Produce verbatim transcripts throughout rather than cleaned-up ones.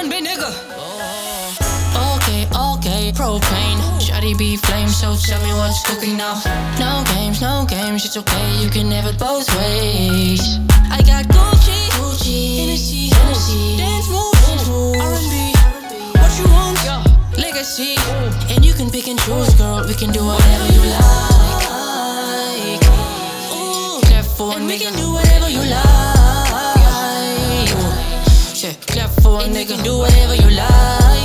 and B nigga. Okay, okay, propane. Shawty be flame, so tell me what's cooking now. No games, no games, it's okay, you can have it both ways. I got Gucci, Gucci, Hennessy, Hennessy, dance moves, R and B. What you want? Legacy. And you can pick and choose, girl, we can do whatever you like. Ooh, clap for and we can do whatever you like. Yeah, clap for a nigga, do whatever you like.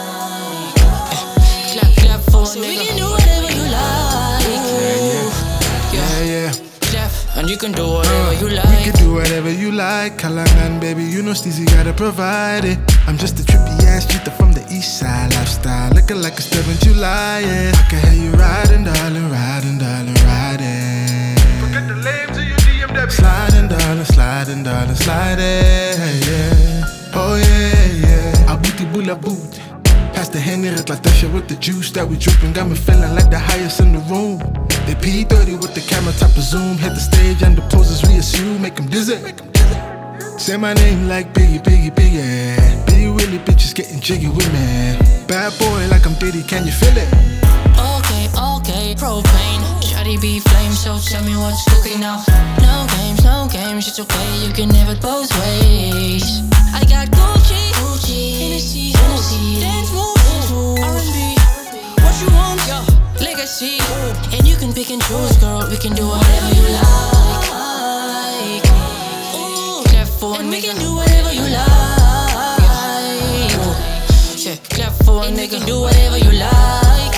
Clap, clap for a nigga, we can do whatever you like. Yeah, yeah. Clap, and you can do whatever you We like. can do whatever you like, Kalangan, baby, you know Steezy gotta provide it. I'm just a trippy ass cheater from the east side lifestyle, looking like a step in July, yeah. I can hear you riding, darling, riding, darling, riding. Forget the lames in your D M W. Sliding, darling, sliding, darling, sliding, yeah. Oh yeah, yeah. Abuti bula boot. Pass the hand, it's like that shit with the juice that we dripping. Got me feeling like the highest in the room. They P thirty with the camera type of zoom. Hit the stage and the poses reassume. Make them dizzy. Say my name like Biggie, Biggie, Biggie. Biggie Willie bitches getting jiggy with me. Bad boy like I'm Diddy, can you feel it? Okay, okay, propane. Shawty be flame, so tell me what's cooking now. No games, no games, it's okay, you can have it both ways. I got Gucci, Gucci, Hennessy, Hennessy, dance moves, R and B. What you want? Legacy. And you can pick and choose, girl, we can do whatever you like. Ooh, clap for and we can do whatever you like. Yeah, clap for a nigga, do whatever you like.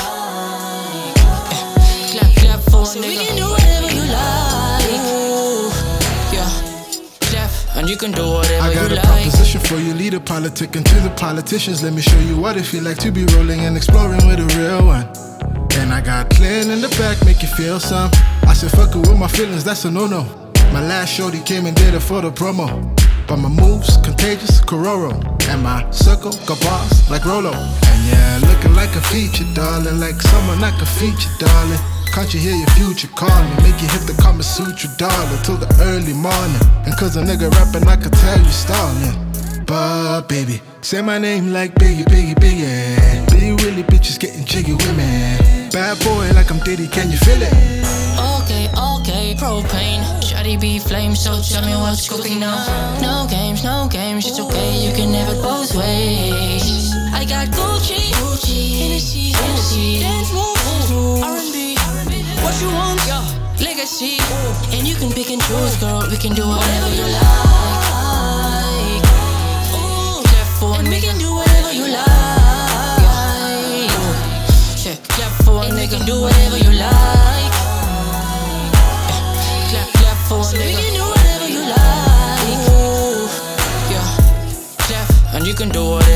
Clap, clap for a nigga, we can do whatever you like. Yeah, clap, and you can do whatever I got you a like. proposition for you, leader politic. And to the politicians, let me show you what it feel like to be rolling and exploring with a real one. And I got Clean in the back, make you feel some. I said fuck it with my feelings, that's a no-no. My last shorty came and did it for the promo. But my moves, contagious, Cororo. And my circle, got bars like Rolo. And yeah, looking like a feature, darling. Like someone I could feature, darling. Can't you hear your future calling? Make you hit the Kama Sutra, darling, till the early morning. And cause a nigga rapping, I could tell you stalling. But baby, say my name like Biggie, Biggie, Biggie. Biggie Willie bitches getting jiggy with me. Bad boy like I'm Diddy, can you feel it? Okay, okay, propane. Shawty be flame, so tell me what's cooking now. No games, no games, it's okay, you can have it both ways. I got Gucci, Gucci, Hennessy, Hennessy, dance moves, R and B. What you want? Legacy. And you can pick and choose, girl, we can do whatever you like. Ooh, clap for and we can do whatever you like. Yeah, clap for a nigga, do whatever you like. Clap, clap for a nigga, we can do whatever you like. Yeah, clap, and you can do whatever